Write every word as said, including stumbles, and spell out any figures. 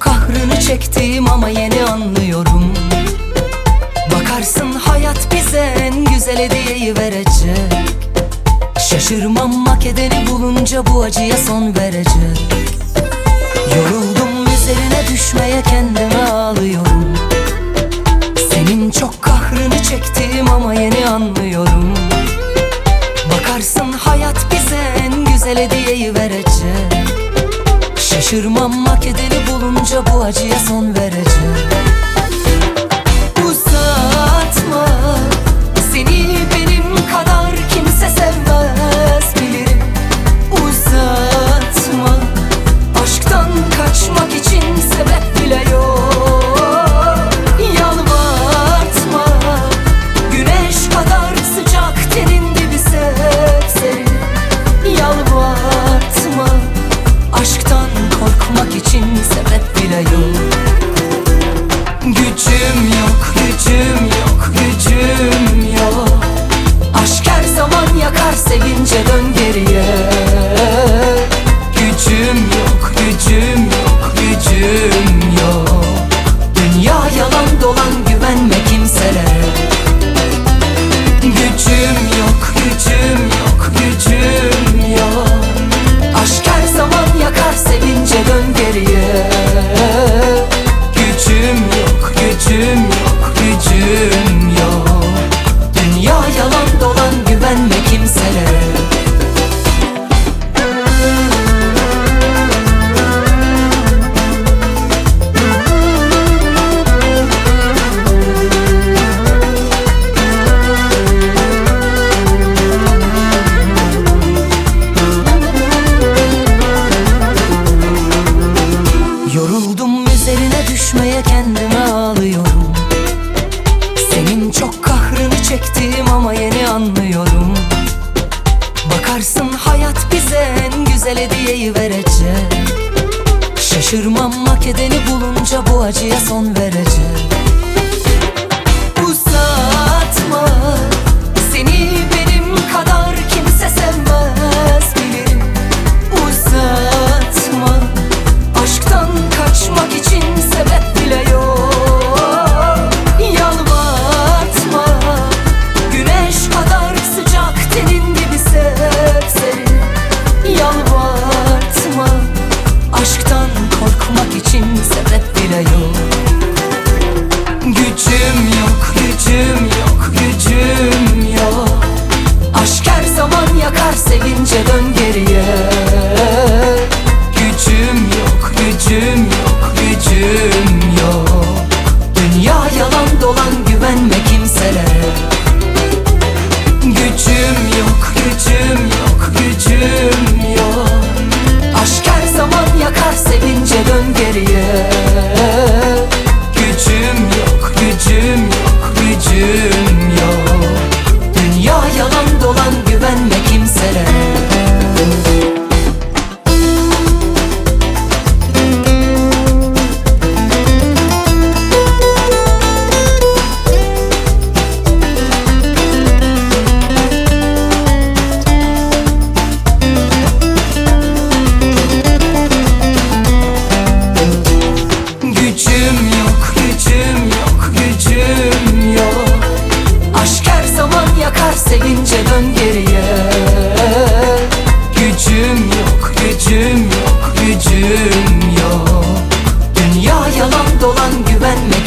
çok kahrını çektim ama yeni anlıyorum. Bakarsın hayat bize en güzel hediyeyi verecek. Şaşırmam hak edeni bulunca bu acıya son verecek. Yoruldum üzerine düşmeye, kendime ağlıyorum. Senin çok kahrını çektim ama yeni anlıyorum. Bakarsın hayat bize en güzel hediyeyi verecek. Şaşırmam hak edeni bulunca bu acıya son verecek. Uzatma, seni benim kadar kimse sevmez bilirim. Uzatma, aşktan kaçmak için sebep bile yok. Yalvartma, güneş kadar sıcak tenin dibi sepserin. Yalvartma, aşktan korkmak için sebep bile yok. Gücüm yok, gücüm yok, gücüm yok. Aşk her zaman yakar, sevince dön geriye. Gücüm yok, gücüm yok, gücüm yok. Dünya yalan dolan, güvenme kimselere. Gücüm yok, gücüm yok, gücüm yok. Aşk her zaman yakar, sevince dön geriye. Gücüm yok, gücüm yok, gücüm yok. Dünya yalan dolan, güvenme kimselere. Yoruldum üzerine düşmeye, kendime ağlıyorum. Senin çok kahrını çektim ama yeni anlıyorum. Bakarsın hayat bize en güzel hediyeyi verecek. Şaşırmam hak edeni bulunca bu acıya son verecek. Uzatma, seni benim kadar kimse sevmez bilirim. Uzatma, aşktan kaçmak için sebep bile yok. Yalvartma, güneş kadar sıcak tenin dibi sepserin. Yalvartma, aşktan korkmak için sebep bile yok. Gücüm yok, gücüm yok, gücüm yok. Aşk her zaman yakar, sevince dön geriye. Gücüm yok, gücüm yok, gücüm yok. Dünya yalan dolan, güvenme kimselere. Gücüm yok, gücüm yok, gücüm yok. Aşk her zaman yakar, sevince dön geriye. Gücüm yok, gücüm yok, gücüm yok. Dünya yalan dolan, güvenme kimselere. Gücüm yok, gücüm yok, gücüm yok. Aşk her zaman yakar, sevince dön geriye. Gücüm yok, gücüm yok, gücüm yok. Dünya yalan dolan, güvenme